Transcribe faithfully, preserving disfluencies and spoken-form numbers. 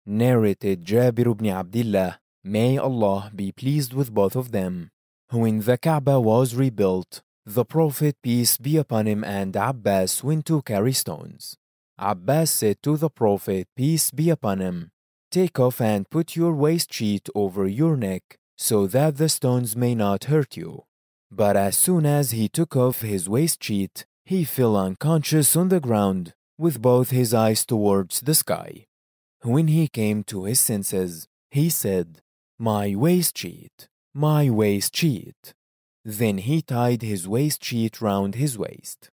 Narrated Jabir ibn Abdullah, may Allah be pleased with both of them. When the Kaaba was rebuilt, the Prophet, peace be upon him, and Abbas went to carry stones. Abbas said to the Prophet, peace be upon him, take off and put your waist sheet over your neck, so that the stones may not hurt you. But as soon as he took off his waist sheet, he fell unconscious on the ground, with both his eyes towards the sky. When he came to his senses, he said, my waist sheet, my waist sheet. Then he tied his waist sheet round his waist.